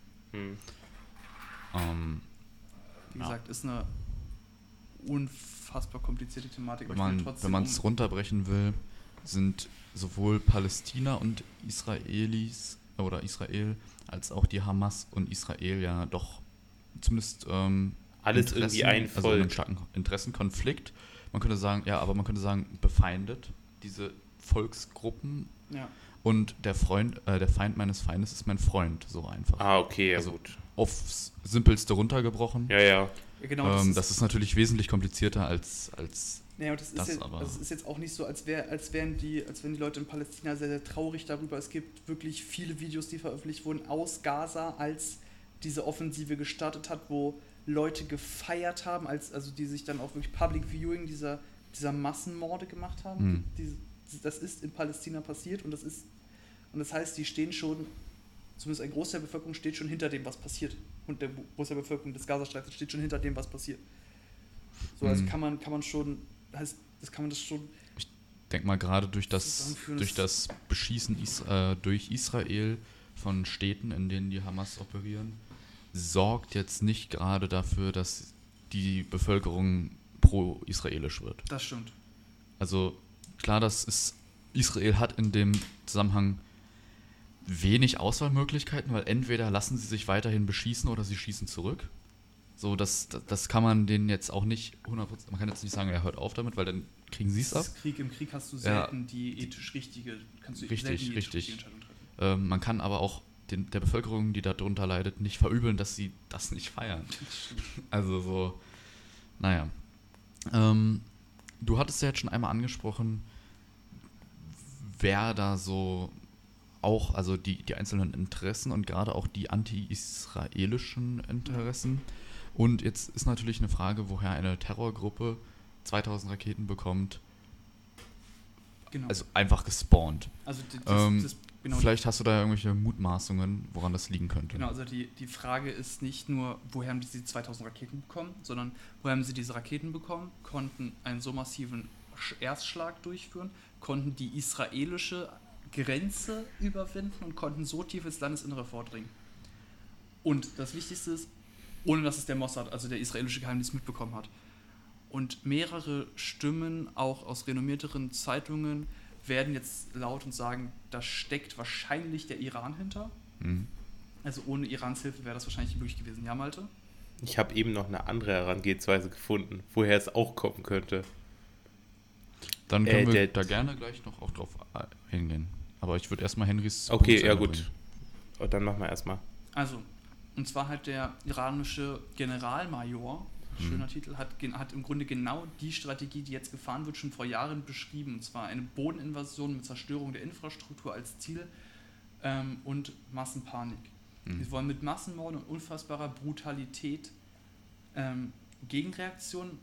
Wie gesagt, ist eine unfassbar komplizierte Thematik. Wenn man es runterbrechen will, sind sowohl Palästina und Israelis oder Israel als auch die Hamas und Israel ja doch zumindest alles irgendwie ein Volk. Also einen starken Interessenkonflikt. Man könnte sagen, befeindet, diese Volksgruppen. Ja. Und der Feind meines Feindes ist mein Freund, so einfach. Ah, okay, ja, also gut. Aufs Simpelste runtergebrochen. Ja, genau. Das ist natürlich wesentlich komplizierter als und das ist jetzt auch nicht so, als wären die Leute in Palästina sehr, sehr traurig darüber. Es gibt wirklich viele Videos, die veröffentlicht wurden aus Gaza, als diese Offensive gestartet hat, wo Leute gefeiert haben, also die sich dann auch wirklich Public Viewing dieser Massenmorde gemacht haben. Das ist in Palästina passiert und das heißt, die stehen schon, zumindest ein Großteil der Bevölkerung steht schon hinter dem, was passiert. Und der Großteil der Bevölkerung des Gazastreifens steht schon hinter dem, was passiert. So, also kann man das schon. Ich denke mal, gerade durch das Beschießen durch Israel von Städten, in denen die Hamas operieren, sorgt jetzt nicht gerade dafür, dass die Bevölkerung pro-israelisch wird. Das stimmt. Also klar, Israel hat in dem Zusammenhang wenig Auswahlmöglichkeiten, weil entweder lassen sie sich weiterhin beschießen oder sie schießen zurück. So, das kann man denen jetzt auch nicht 100%, man kann jetzt nicht sagen, hört auf damit, weil dann kriegen sie es ab. Im Krieg hast du selten die ethisch richtige, richtig. Entscheidung treffen. Man kann aber auch der Bevölkerung, die darunter leidet, nicht verübeln, dass sie das nicht feiern. Also so, naja. Du hattest ja jetzt schon einmal angesprochen, wer da so auch, also die einzelnen Interessen und gerade auch die anti-israelischen Interessen. Und jetzt ist natürlich eine Frage, woher eine Terrorgruppe 2000 Raketen bekommt. Genau. Also einfach gespawnt. Also genau. Vielleicht hast du da irgendwelche Mutmaßungen, woran das liegen könnte. Genau, also die Frage ist nicht nur, woher haben die 2000 Raketen bekommen, sondern woher haben sie diese Raketen bekommen, konnten einen so massiven Erstschlag durchführen, konnten die israelische Grenze überwinden und konnten so tief ins Landesinnere vordringen. Und das Wichtigste ist, ohne dass es der Mossad, also der israelische Geheimdienst, mitbekommen hat. Und mehrere Stimmen, auch aus renommierteren Zeitungen, werden jetzt laut und sagen, da steckt wahrscheinlich der Iran hinter. Mhm. Also ohne Irans Hilfe wäre das wahrscheinlich nicht möglich gewesen. Ja, Malte? Ich habe eben noch eine andere Herangehensweise gefunden, woher es auch kommen könnte. Dann können wir da gerne gleich noch auch drauf hingehen. Aber ich würde erstmal Henrys... Okay, ja gut. Und dann machen wir erstmal. Also, und zwar hat der iranische Generalmajor, schöner Titel, hat im Grunde genau die Strategie, die jetzt gefahren wird, schon vor Jahren beschrieben. Und zwar eine Bodeninvasion mit Zerstörung der Infrastruktur als Ziel und Massenpanik. Sie wollen mit Massenmorden und unfassbarer Brutalität Gegenreaktionen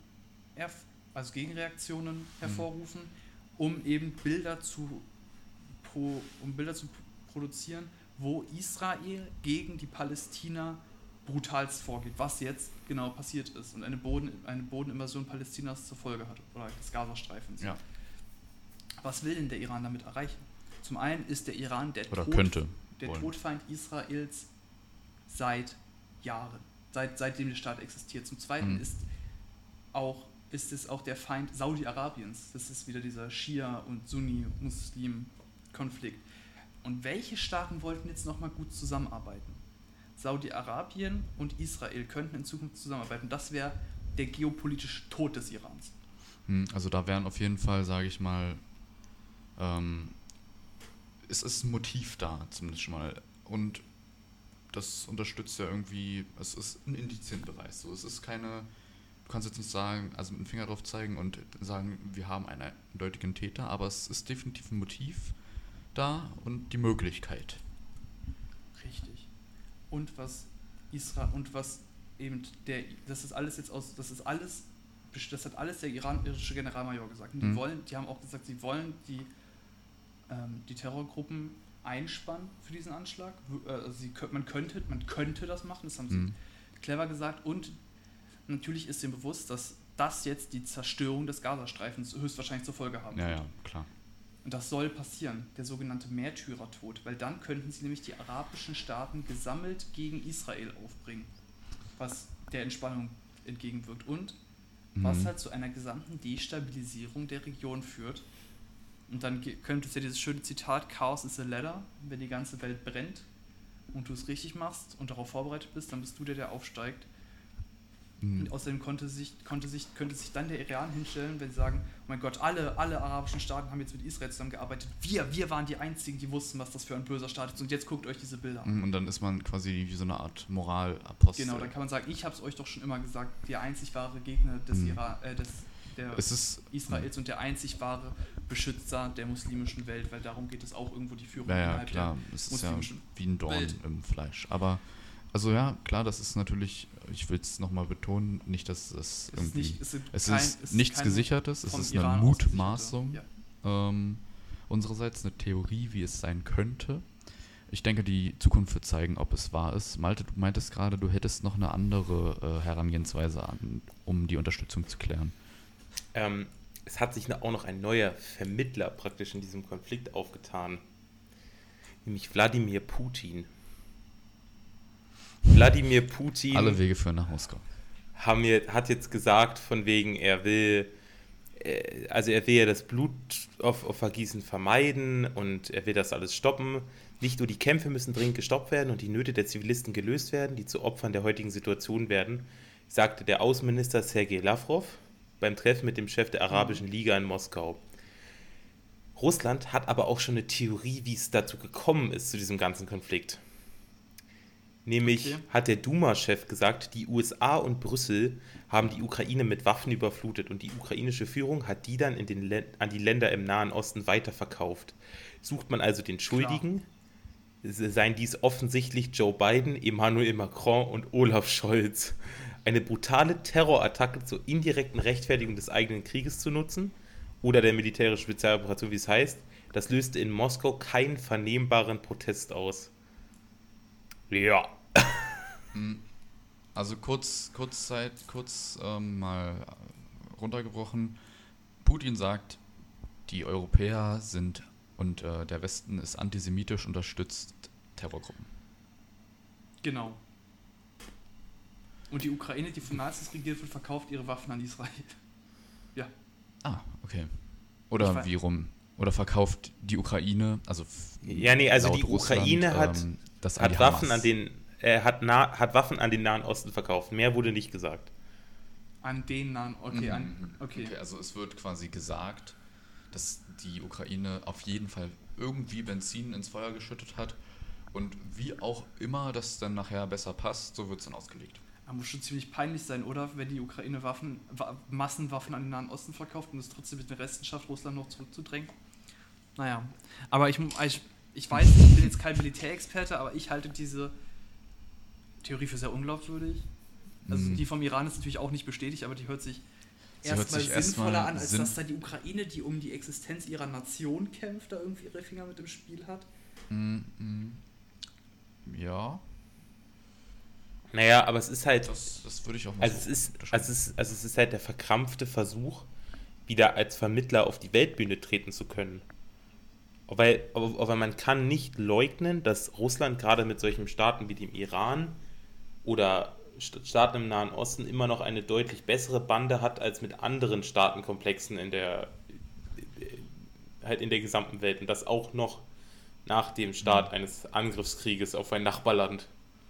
hervorrufen, um eben Bilder zu produzieren, wo Israel gegen die Palästina brutalst vorgeht, was jetzt genau passiert ist und eine Bodeninvasion Palästinas zur Folge hat, oder des Gazastreifens. Ja. Was will denn der Iran damit erreichen? Zum einen ist der Iran der Todfeind Israels seit Jahren, seitdem der Staat existiert. Zum zweiten ist es auch der Feind Saudi-Arabiens. Das ist wieder dieser Schia- und Sunni-Muslim-Konflikt. Und welche Staaten wollten jetzt nochmal gut zusammenarbeiten? Saudi-Arabien und Israel könnten in Zukunft zusammenarbeiten. Das wäre der geopolitische Tod des Irans. Also da wären auf jeden Fall, sage ich mal, es ist ein Motiv da, zumindest schon mal. Und das unterstützt ja irgendwie, es ist ein Indizienbeweis. So, es ist keine, du kannst jetzt nicht sagen, also mit dem Finger drauf zeigen und sagen, wir haben einen eindeutigen Täter, aber es ist definitiv ein Motiv da und die Möglichkeit. Richtig. Und was eben das hat alles der iranische Generalmajor gesagt. Und die haben auch gesagt, sie wollen die Terrorgruppen einspannen für diesen Anschlag. Also man könnte das machen, das haben sie clever gesagt. Und natürlich ist ihnen bewusst, dass das jetzt die Zerstörung des Gazastreifens höchstwahrscheinlich zur Folge haben wird. Ja, klar. Und das soll passieren, der sogenannte Märtyrertod, weil dann könnten sie nämlich die arabischen Staaten gesammelt gegen Israel aufbringen, was der Entspannung entgegenwirkt und was halt zu einer gesamten Destabilisierung der Region führt. Und dann könnte es ja dieses schöne Zitat, Chaos is a ladder, wenn die ganze Welt brennt und du es richtig machst und darauf vorbereitet bist, dann bist du der aufsteigt. Und außerdem könnte sich dann der Iran hinstellen, wenn sie sagen, oh mein Gott, alle arabischen Staaten haben jetzt mit Israel zusammengearbeitet. Wir waren die Einzigen, die wussten, was das für ein böser Staat ist. Und jetzt guckt euch diese Bilder an. Und dann ist man quasi wie so eine Art Moralapostel. Genau, dann kann man sagen, ich habe es euch doch schon immer gesagt, der einzig wahre Gegner des Israels und der einzig wahre Beschützer der muslimischen Welt, weil darum geht es auch irgendwo die Führung innerhalb der muslimischen Welt. Es ist ja wie ein Dorn im Fleisch. Aber also ja, klar, das ist natürlich, ich will es nochmal betonen, nicht, dass es irgendwie, es ist nichts Gesichertes, es ist eine Mutmaßung unsererseits, eine Theorie, wie es sein könnte. Ich denke, die Zukunft wird zeigen, ob es wahr ist. Malte, du meintest gerade, du hättest noch eine andere Herangehensweise um die Unterstützung zu klären. Es hat sich auch noch ein neuer Vermittler praktisch in diesem Konflikt aufgetan, nämlich Wladimir Putin. Wladimir Putin. Alle Wege führen nach Moskau. Hat jetzt gesagt, von wegen, er will ja das Blutvergießen vermeiden und er will das alles stoppen. Nicht nur die Kämpfe müssen dringend gestoppt werden und die Nöte der Zivilisten gelöst werden, die zu Opfern der heutigen Situation werden, sagte der Außenminister Sergei Lavrov beim Treffen mit dem Chef der Arabischen Liga in Moskau. Russland hat aber auch schon eine Theorie, wie es dazu gekommen ist, zu diesem ganzen Konflikt. Nämlich hat der Duma-Chef gesagt, die USA und Brüssel haben die Ukraine mit Waffen überflutet und die ukrainische Führung hat die dann an die Länder im Nahen Osten weiterverkauft. Sucht man also den Schuldigen, seien dies offensichtlich Joe Biden, Emmanuel Macron und Olaf Scholz. Eine brutale Terrorattacke zur indirekten Rechtfertigung des eigenen Krieges zu nutzen oder der militärischen Spezialoperation, wie es heißt, das löste in Moskau keinen vernehmbaren Protest aus. Ja. Also kurz mal runtergebrochen. Putin sagt, die Europäer sind und der Westen ist antisemitisch, unterstützt Terrorgruppen. Genau. Und die Ukraine, die von Nazis regiert wird, verkauft ihre Waffen an Israel. Ja. Ah, okay. Oder wie rum? Oder verkauft die Ukraine, also also die Ukraine Russland, hat Waffen an den hat Waffen an den Nahen Osten verkauft. Mehr wurde nicht gesagt. An den Nahen, okay. Okay, also es wird quasi gesagt, dass die Ukraine auf jeden Fall irgendwie Benzin ins Feuer geschüttet hat und wie auch immer das dann nachher besser passt, so wird es dann ausgelegt. Aber muss schon ziemlich peinlich sein, oder? Wenn die Ukraine Massenwaffen an den Nahen Osten verkauft und es trotzdem mit den Resten schafft, Russland noch zurückzudrängen. Naja, aber ich weiß nicht, ich bin jetzt kein Militärexperte, aber ich halte diese Theorie für sehr unglaubwürdig. Also die vom Iran ist natürlich auch nicht bestätigt, aber die hört sich erstmal sinnvoller an, als dass da die Ukraine, die um die Existenz ihrer Nation kämpft, da irgendwie ihre Finger mit im Spiel hat. Ja. Naja, aber es ist halt... Das würde ich auch mal es ist halt der verkrampfte Versuch, wieder als Vermittler auf die Weltbühne treten zu können. Aber man kann nicht leugnen, dass Russland gerade mit solchen Staaten wie dem Iran oder Staaten im Nahen Osten immer noch eine deutlich bessere Bande hat als mit anderen Staatenkomplexen in der gesamten Welt. Und das auch noch nach dem Start eines Angriffskrieges auf ein Nachbarland.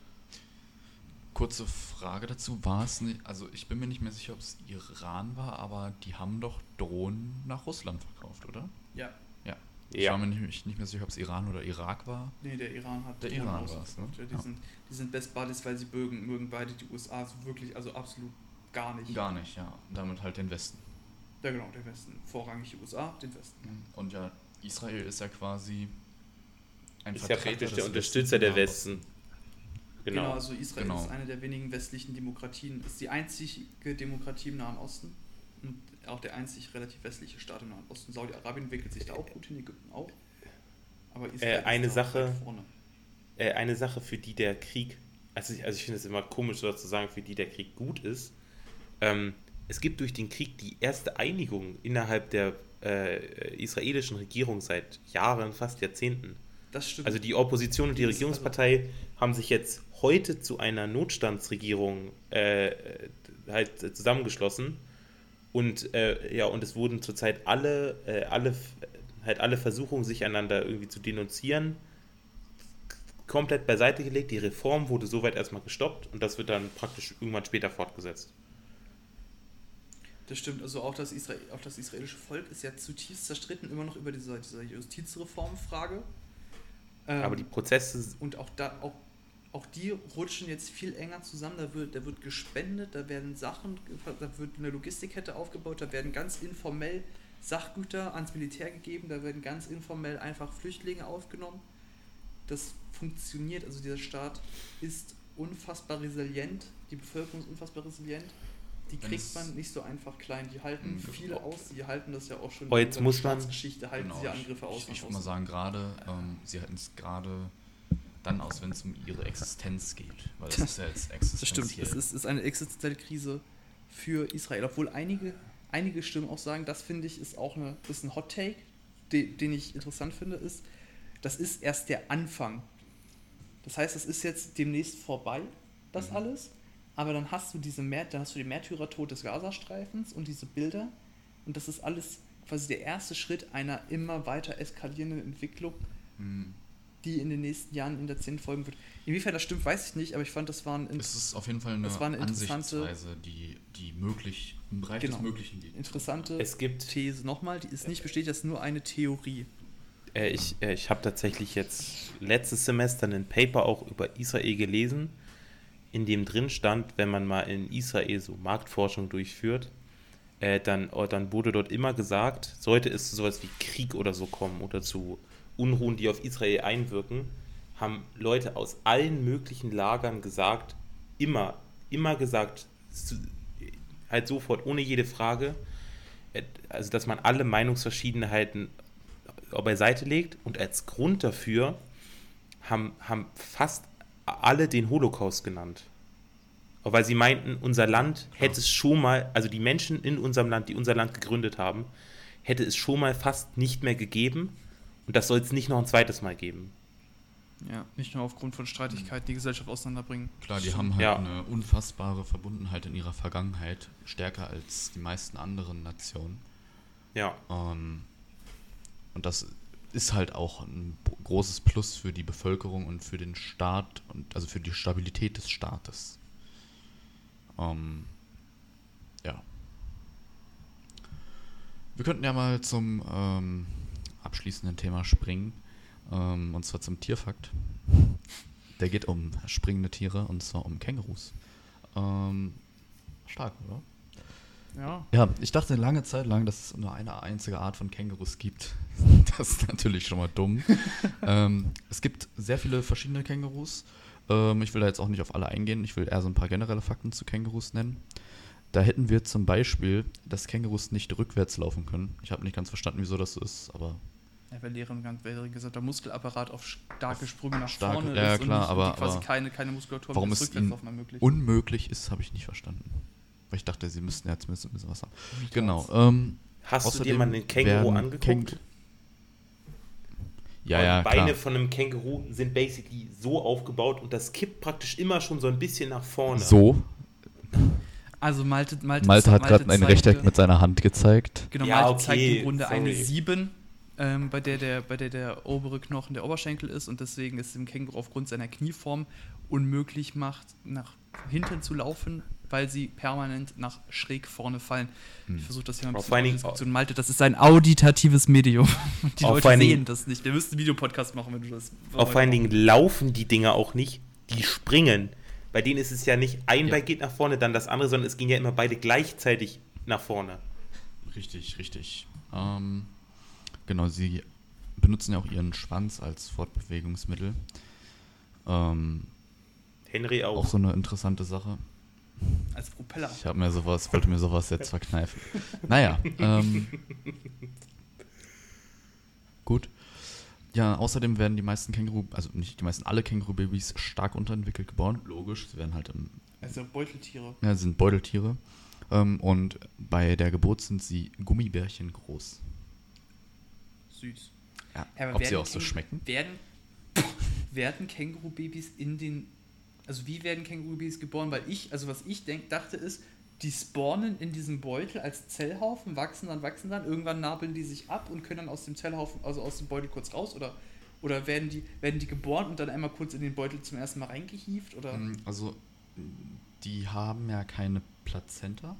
Kurze Frage dazu, war es nicht, also ich bin mir nicht mehr sicher, ob es Iran war, aber die haben doch Drohnen nach Russland verkauft, oder? Ja. Ich war mir nicht mehr sicher, ob es Iran oder Irak war. Nee, der Iran hat der Iran war es, ne? Die sind Best Buddies, weil sie mögen beide die USA so wirklich, also absolut gar nicht. Gar nicht, ja. Und damit halt den Westen. Ja genau, den Westen. Vorrangig die USA, den Westen. Und ja, Israel ist ja quasi ein ist Vertreter ja praktisch der des Unterstützer der Westen. Genau, also Israel ist eine der wenigen westlichen Demokratien, ist die einzige Demokratie im Nahen Osten und auch der einzig relativ westliche Staat im Nahen Osten. Saudi-Arabien entwickelt sich da auch gut, in Ägypten auch. Aber Israel ist da weit vorne. Eine Sache, für die der Krieg, also ich finde es immer komisch, so zu sagen, für die der Krieg gut ist. Es gibt durch den Krieg die erste Einigung innerhalb der israelischen Regierung seit Jahren, fast Jahrzehnten. Das stimmt. Also die Opposition und die Regierungspartei haben sich jetzt heute zu einer Notstandsregierung halt zusammengeschlossen und und es wurden zurzeit alle Versuchungen, sich einander irgendwie zu denunzieren, komplett beiseite gelegt. Die Reform wurde soweit erstmal gestoppt und das wird dann praktisch irgendwann später fortgesetzt. Das stimmt, also auch das israelische Volk ist ja zutiefst zerstritten, immer noch über diese Justizreformfrage. Aber die Prozesse... Und auch die rutschen jetzt viel enger zusammen, da wird gespendet, da werden da wird eine Logistikkette aufgebaut, da werden ganz informell Sachgüter ans Militär gegeben, da werden ganz informell einfach Flüchtlinge aufgenommen. Das funktioniert, also dieser Staat ist unfassbar resilient, die Bevölkerung ist unfassbar resilient, die kriegt man nicht so einfach klein, die halten viel aus, die halten das ja auch schon in der Staatsgeschichte, halten sie Angriffe aus. Ich würde mal sagen, sie halten es gerade dann aus, wenn es um ihre Existenz geht, weil das ist ja jetzt existenziell. Das stimmt, es ist eine existenzielle Krise für Israel, obwohl einige Stimmen auch sagen, das finde ich ist ein Hot Take, den ich interessant finde, ist, das ist erst der Anfang. Das heißt, es ist jetzt demnächst vorbei, das alles, aber dann hast du den Märtyrertod des Gazastreifens und diese Bilder und das ist alles quasi der erste Schritt einer immer weiter eskalierenden Entwicklung, die in den nächsten Jahren in der 10 folgen wird. Inwiefern das stimmt, weiß ich nicht, aber ich fand, das war es ist auf jeden Fall eine Ansichtsweise, die möglich im Bereich des Möglichen geht. Interessante These nochmal, die ist nicht bestätigt, das ist nur eine Theorie. Ich habe tatsächlich jetzt letztes Semester ein Paper auch über Israel gelesen, in dem drin stand, wenn man mal in Israel so Marktforschung durchführt, dann wurde dort immer gesagt, sollte es zu sowas wie Krieg oder so kommen oder zu Unruhen, die auf Israel einwirken, haben Leute aus allen möglichen Lagern gesagt, immer gesagt, halt sofort, ohne jede Frage, also dass man alle Meinungsverschiedenheiten beiseite legt, und als Grund dafür haben fast alle den Holocaust genannt. Weil sie meinten, unser Land hätte es schon mal, also die Menschen in unserem Land, die unser Land gegründet haben, hätte es schon mal fast nicht mehr gegeben, und das soll es nicht noch ein zweites Mal geben. Ja, nicht nur aufgrund von Streitigkeiten die Gesellschaft auseinanderbringen. Klar, die haben halt eine unfassbare Verbundenheit in ihrer Vergangenheit, stärker als die meisten anderen Nationen. Ja. Und das ist halt auch ein großes Plus für die Bevölkerung und für den Staat, und also für die Stabilität des Staates. Ja. Wir könnten ja mal zum abschließenden Thema springen, und zwar zum Tierfakt. Der geht um springende Tiere, und zwar um Kängurus. Stark, oder? Ja. Ja, ich dachte lange Zeit lang, dass es nur eine einzige Art von Kängurus gibt. Das ist natürlich schon mal dumm. Es gibt sehr viele verschiedene Kängurus. Ich will da jetzt auch nicht auf alle eingehen. Ich will eher so ein paar generelle Fakten zu Kängurus nennen. Da hätten wir zum Beispiel, dass Kängurus nicht rückwärts laufen können. Ich habe nicht ganz verstanden, wieso das so ist, aber... Ja, weil deren gesamter Muskelapparat auf starke Sprünge nach starke, vorne ja, ist, klar, und aber quasi keine Muskulatur warum mit es Rückwärtslaufen ermöglicht. unmöglich ist, habe ich nicht verstanden. Weil ich dachte, sie müssten ja zumindest ein bisschen was haben. Genau. Hast du dir mal einen Känguru angeguckt? Ja, die Beine klar. von einem Känguru sind basically so aufgebaut, und das kippt praktisch immer schon so ein bisschen nach vorne. So? Also Malte hat gerade ein Rechteck mit seiner Hand gezeigt. Genau, Ja, Malte okay, zeigt im Grunde sorry. eine 7, bei der der obere Knochen der Oberschenkel ist, und deswegen es dem Känguru aufgrund seiner Knieform unmöglich macht, nach hinten zu laufen, weil sie permanent nach schräg vorne fallen. Ich versuche das hier mal ein bisschen zu Malte, das ist ein auditatives Medium. Die Leute sehen das nicht. Wir müssten einen Videopodcast machen, wenn du das... Vor allen Dingen laufen die Dinger auch nicht, die springen. Bei denen ist es ja nicht, ein Bein geht nach vorne, dann das andere, sondern es gehen ja immer beide gleichzeitig nach vorne. Richtig. Genau, sie benutzen ja auch ihren Schwanz als Fortbewegungsmittel. Henry auch. Auch so eine interessante Sache. Als Propeller. Wollte mir sowas jetzt verkneifen. Naja, gut. Ja, außerdem werden die meisten alle Känguru-Babys stark unterentwickelt geboren. Logisch, sie werden halt Also Beuteltiere. Ja, sind Beuteltiere. Und bei der Geburt sind sie Gummibärchen groß. Süß. Ja, ob sie auch so schmecken? Werden Känguru-Babys wie werden Känguru-Babys geboren? Weil was ich dachte ist, die spawnen in diesem Beutel als Zellhaufen, wachsen dann, irgendwann nabeln die sich ab und können dann aus dem Zellhaufen, also aus dem Beutel kurz raus, oder werden die geboren und dann einmal kurz in den Beutel zum ersten Mal reingehievt, oder? Also, die haben ja keine Plazenta,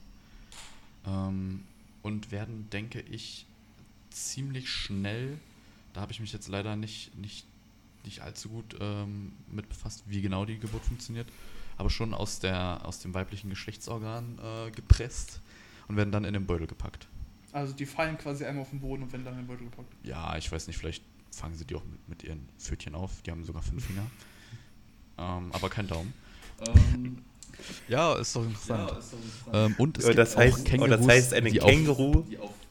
und werden, denke ich, ziemlich schnell, da habe ich mich jetzt leider nicht allzu gut mit befasst, wie genau die Geburt funktioniert, aber schon aus dem weiblichen Geschlechtsorgan gepresst und werden dann in den Beutel gepackt. Also die fallen quasi einmal auf den Boden und werden dann in den Beutel gepackt? Ja, ich weiß nicht, vielleicht fangen sie die auch mit ihren Pfötchen auf, die haben sogar 5 Finger, aber kein Daumen. Ja, ist doch interessant. Und es gibt auch Kängurus, das heißt, eine Känguru...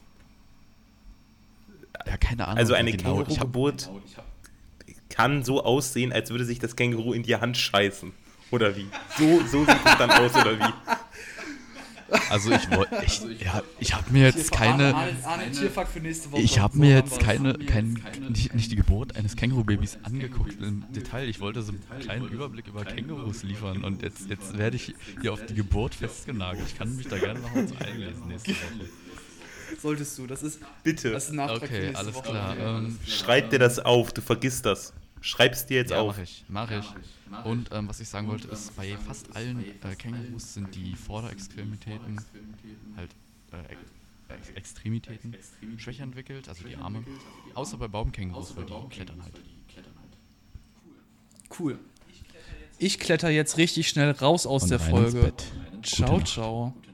Ja, keine Ahnung. Also eine Känguru-Geburt kann so aussehen, als würde sich das Känguru in die Hand scheißen. Oder wie? So sieht es dann aus, oder wie? Also ich habe mir jetzt keine... Tierfakt für nächste Woche. Ich habe mir jetzt nicht die Geburt eines Känguru-Babys angeguckt im Detail. Ich wollte so einen kleinen Überblick über Kängurus liefern, und jetzt werde ich hier auf die Geburt festgenagelt. Ich kann mich da gerne noch mal einlesen nächste Woche. Solltest du, das ist... Bitte. Das ist ein Nachtrag für nächste alles Woche. Klar. Schreib dir das auf, du vergisst das. Schreib's dir jetzt auf. Mach ich. Und was ich sagen wollte, ist, bei fast allen Kängurus sind die Vorderextremitäten halt Extremitäten schwächer entwickelt, also die Arme. Außer bei Baumkängurus, weil die klettern halt. Cool. Ich kletter jetzt richtig schnell raus aus Und der rein ins Folge. Bett. Ciao.